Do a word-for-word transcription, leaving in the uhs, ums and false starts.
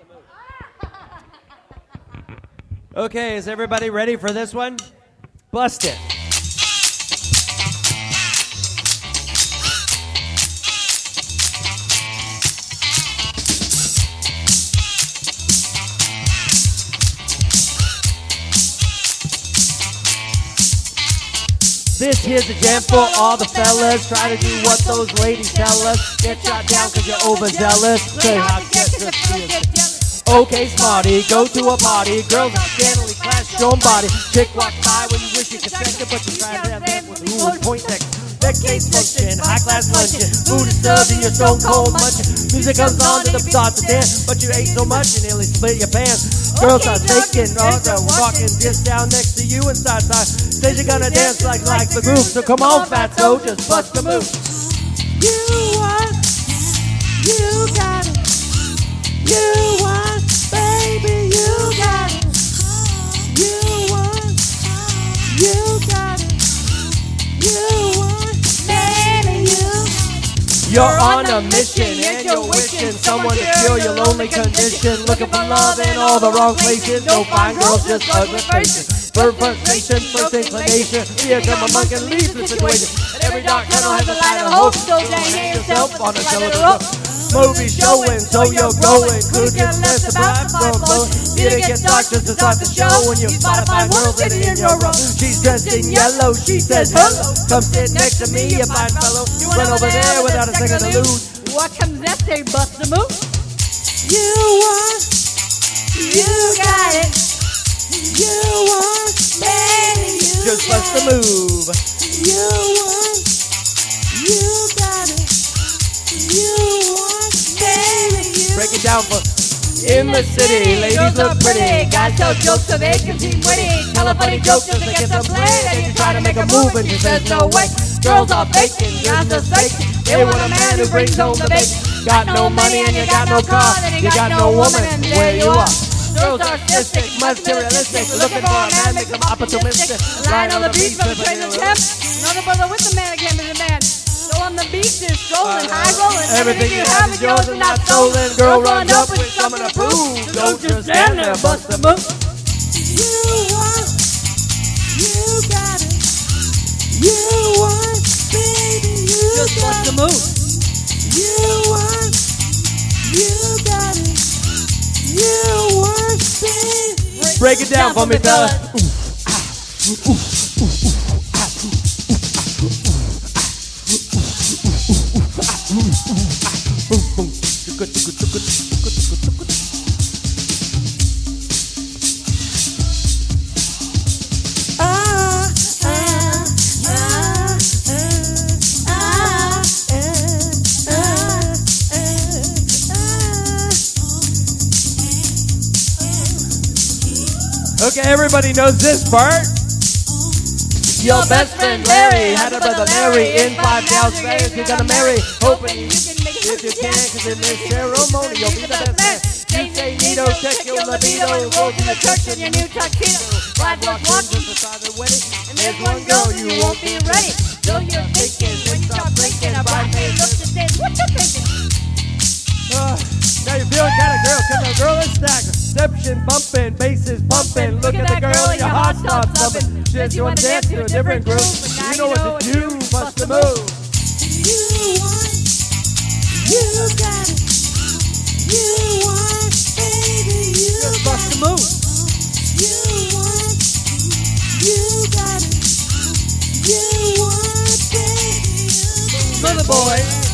Okay, is everybody ready for this one? Bust it. This here's a jam for all the fellas. Try to do what those ladies tell us. Get shot down cause you're overzealous. Say how to get to feel. Okay, smarty, go to a party. Girls are scantily clad, show 'em body. Chick walk by when you wish you could sex it, but you try to have that with who would point next. Decades function, high class luncheon. Food is served in your stone cold munching. Music comes on to the start to dance, but you ate so much you nearly split your pants. Girls are taking, oh, they're walking just down next to you and start time. Says you're gonna dance like like the groove, so come on, fatso, just bust the move. You want, you got it. You want, baby, you got it. You want, you got it. You want, baby, you. You're on a mission and you're wishing someone to cure your lonely condition. Looking for love in all the wrong places. No fine girls, just ugly faces. First frustration, first inclination. Here come a monk and leave the situation. Every dark tunnel has a light of hope. So hang yourself on a television rope. Movie showing, so you're going. Could get less about the flow. Here it gets dark just to start the show. When you spot a fine girl sitting in your row. She's dressed in yellow, she says hello. Come sit next to me, you fine fellow. Run over there without a second to lose. What comes next, they bust the move. You want, you got it. You want, baby, you just bust the move. You want, you got it. You want, baby, you. Break it down for in the city, ladies look pretty. Guys tell jokes so they can seem witty. Tell a funny joke just to get some play. Then you try to make a move and she says no way. Girls are faking, guys are faking. They want a man who brings home the bacon. Got no money and you got no car. Then you got no woman and there you are. Girls are artistic, materialistic. Looking for a man, make them opportunistic. Lying on the beach for the train of temp. Another brother with the man again is a man. So on the beach is strolling, high rolling. Everything you have is yours and not stolen. Girl runs up with something to prove. Don't just stand there, bust the move. You want, you got it. You want, baby, you just got bust the move. You want, you got it. You want, baby. Break it down for me, fella. Okay, everybody knows this part. Your best friend Larry had a brother Larry in five gals fairs. You're gonna marry, hoping you can make it if you can, cause in this ceremony you'll be the best man. You say neato, check your libido, go to the church in your new tuxedo. Five walk walking beside the wedding, and there's one girl you won't be ready. So you're thinking, when you start blinking, a bridesmaid looks and says, what you thinking? Uh, now you're feeling kind of girl, cause the girl is stacked. Reception bumping, basses pumping. Look at the girl and your heart starts thumping. Just you want to dance to a different group, you know what to do, bust the move. You want, you got it. You want, baby, you just bust the move. You want, you got it. You want, baby, you Brother boy.